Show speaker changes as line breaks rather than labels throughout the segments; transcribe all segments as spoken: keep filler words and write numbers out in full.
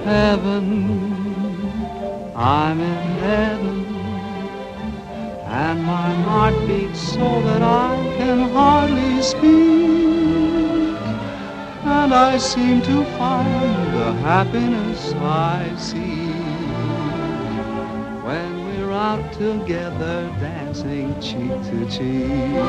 heaven, I'm in heaven, and my heart beats so that I can hardly speak, and I seem to find the happiness I seek when we're out together dancing cheek to cheek.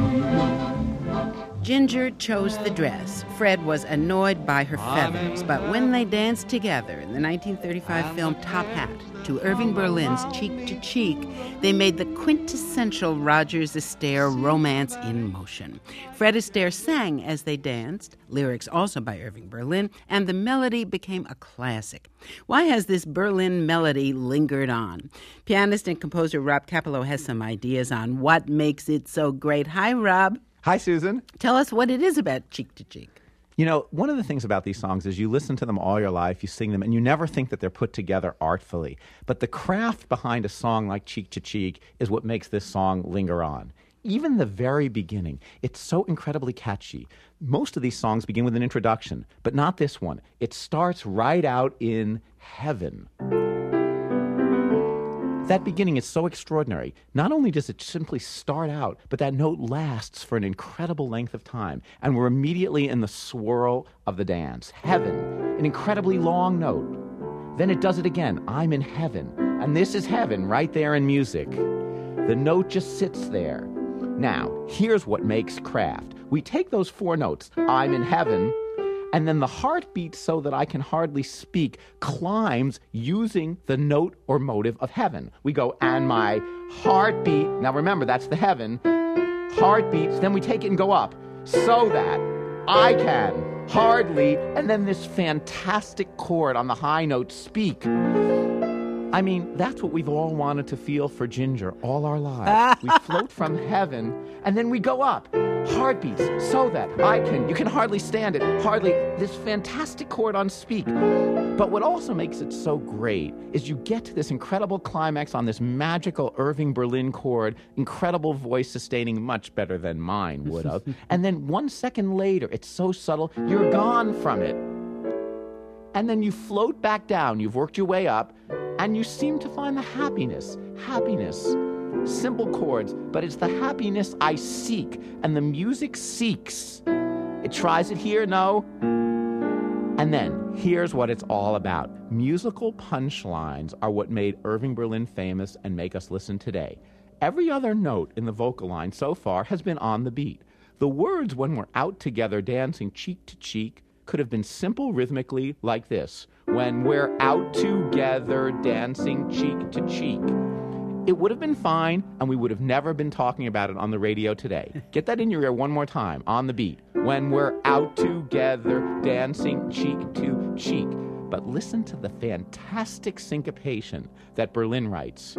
Ginger chose the dress. Fred was annoyed by her feathers, but when they danced together in the nineteen thirty-five film Top Hat to Irving Berlin's Cheek to Cheek, they made the quintessential Rodgers Astaire romance in motion. Fred Astaire sang as they danced, lyrics also by Irving Berlin, and the melody became a classic. Why has this Berlin melody lingered on? Pianist and composer Rob Capello has some ideas on what makes it so great. Hi, Rob.
Hi, Susan.
Tell us what it is about Cheek to Cheek.
You know, one of the things about these songs is you listen to them all your life, you sing them, and you never think that they're put together artfully. But the craft behind a song like Cheek to Cheek is what makes this song linger on. Even the very beginning, it's so incredibly catchy. Most of these songs begin with an introduction, but not this one. It starts right out in heaven. That beginning is so extraordinary. Not only does it simply start out, but that note lasts for an incredible length of time. And we're immediately in the swirl of the dance. Heaven, an incredibly long note. Then it does it again. I'm in heaven. And this is heaven right there in music. The note just sits there. Now, here's what makes craft. We take those four notes, I'm in heaven, and then the heartbeat, so that I can hardly speak, climbs using the note or motive of heaven. We go, and my heartbeat, now remember, that's the heaven, heartbeats, then we take it and go up, so that I can hardly, and then this fantastic chord on the high note, speak. I mean, that's what we've all wanted to feel for Ginger all our lives. We float from heaven, and then we go up. Heartbeats, so that I can, you can hardly stand it, hardly, this fantastic chord on speak. But what also makes it so great is you get to this incredible climax on this magical Irving Berlin chord, incredible voice sustaining, much better than mine would have. And then one second later, it's so subtle, you're gone from it. And then you float back down, you've worked your way up, and you seem to find the happiness, happiness. Simple chords, but it's the happiness I seek, and the music seeks. It tries it here, no? And then, here's what it's all about. Musical punchlines are what made Irving Berlin famous and make us listen today. Every other note in the vocal line so far has been on the beat. The words, when we're out together dancing cheek to cheek, could have been simple rhythmically like this. When we're out together dancing cheek to cheek. It would have been fine, and we would have never been talking about it on the radio today. Get that in your ear one more time, on the beat. When we're out together, dancing cheek to cheek. But listen to the fantastic syncopation that Berlin writes.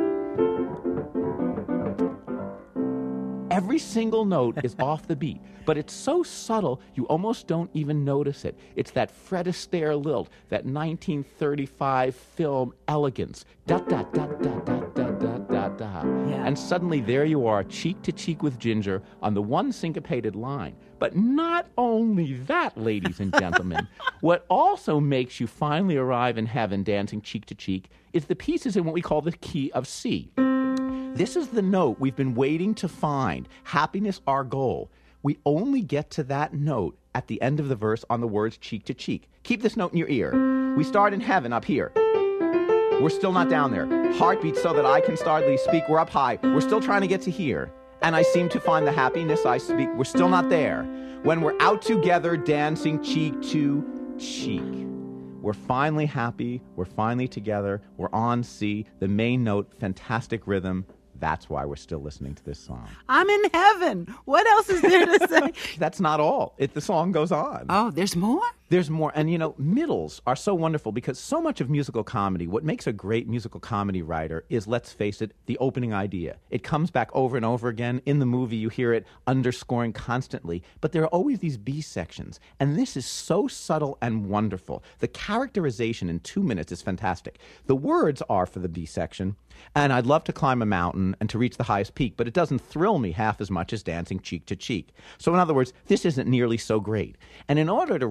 Every single note is off the beat, but it's so subtle you almost don't even notice it. It's that Fred Astaire lilt, that nineteen thirty-five film elegance. Da da da da da da da da da.
Yeah.
And suddenly there you are, cheek to cheek with Ginger on the one syncopated line. But not only that, ladies and gentlemen, what also makes you finally arrive in heaven dancing cheek to cheek is the pieces in what we call the key of C. This is the note we've been waiting to find. Happiness, our goal. We only get to that note at the end of the verse on the words cheek to cheek. Keep this note in your ear. We start in heaven up here. We're still not down there. Heartbeat, so that I can hardly speak. We're up high. We're still trying to get to here. And I seem to find the happiness I speak. We're still not there. When we're out together dancing cheek to cheek. We're finally happy. We're finally together. We're on C. The main note, fantastic rhythm. That's why we're still listening to this song.
I'm in heaven. What else is there to say?
That's not all. It, the song goes on.
Oh, there's more?
There's more. And, you know, middles are so wonderful because so much of musical comedy, what makes a great musical comedy writer is, let's face it, the opening idea. It comes back over and over again. In the movie, you hear it underscoring constantly. But there are always these B sections. And this is so subtle and wonderful. The characterization in two minutes is fantastic. The words are for the B section, and I'd love to climb a mountain and to reach the highest peak, but it doesn't thrill me half as much as dancing cheek to cheek. So in other words, this isn't nearly so great. And in order to write music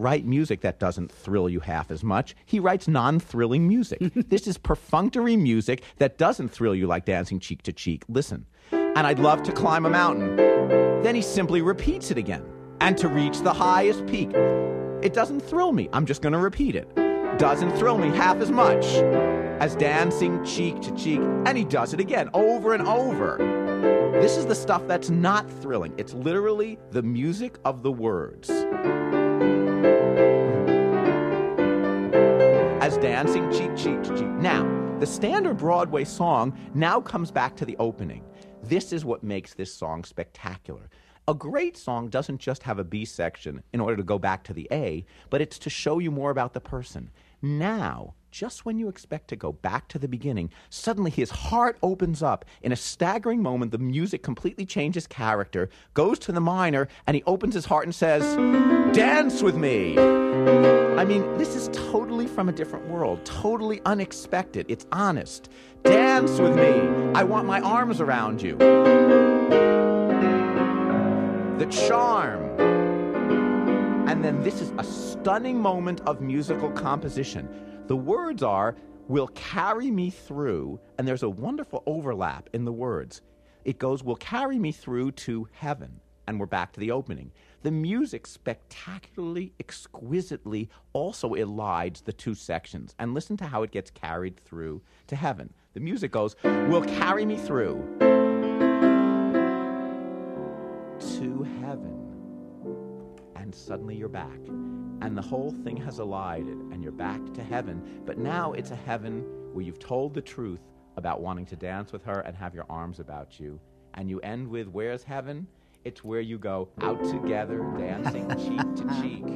music that doesn't thrill you half as much. He writes non-thrilling music. This is perfunctory music that doesn't thrill you like Dancing Cheek to Cheek. Listen. And I'd love to climb a mountain. Then he simply repeats it again. And to reach the highest peak. It doesn't thrill me. I'm just going to repeat it. Doesn't thrill me half as much as Dancing Cheek to Cheek. And he does it again, over and over. This is the stuff that's not thrilling. It's literally the music of the words. As Dancing Cheek, Cheek to Cheek. Now, the standard Broadway song now comes back to the opening. This is what makes this song spectacular. A great song doesn't just have a B section in order to go back to the A, but it's to show you more about the person. Now, just when you expect to go back to the beginning, suddenly his heart opens up. In a staggering moment, the music completely changes character, goes to the minor, and he opens his heart and says, "Dance with me." I mean, this is totally from a different world, totally unexpected. It's honest. Dance with me. I want my arms around you. The charm. And then this is a stunning moment of musical composition. The words are, "will carry me through," and there's a wonderful overlap in the words. It goes, "will carry me through to heaven," and we're back to the opening. The music spectacularly, exquisitely also elides the two sections. And listen to how it gets carried through to heaven. The music goes, "will carry me through to heaven." And suddenly you're back. And the whole thing has elided, and you're back to heaven. But now it's a heaven where you've told the truth about wanting to dance with her and have your arms about you. And you end with, where's heaven? It's where you go out together, dancing cheek to cheek.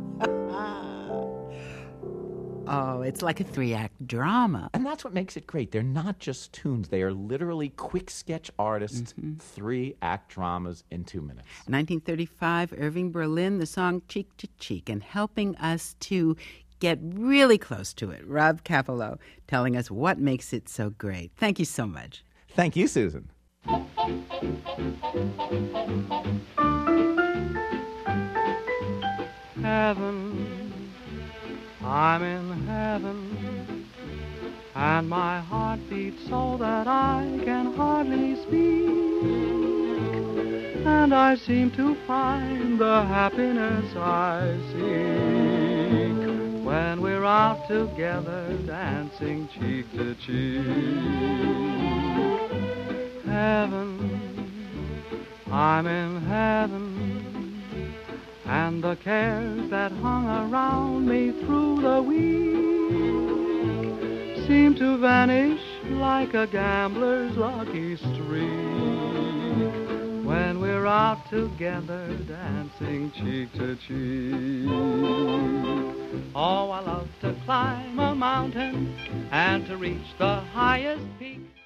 Oh, it's like a three-act drama.
And that's what makes it great. They're not just tunes. They are literally quick sketch artists, mm-hmm. three-act dramas in two minutes.
nineteen thirty-five, Irving Berlin, the song Cheek to Cheek, and helping us to get really close to it, Rob Cavallo, telling us what makes it so great. Thank you so much.
Thank you, Susan.
Heaven, I'm in heaven, and my heart beats so that I can hardly speak, and I seem to find the happiness I seek when we're out together dancing cheek to cheek. Heaven, I'm in heaven, and the cares that hung around me through the week seem to vanish like a gambler's lucky streak when we're out together dancing cheek to cheek. Oh, I love to climb a mountain and to reach the highest peak.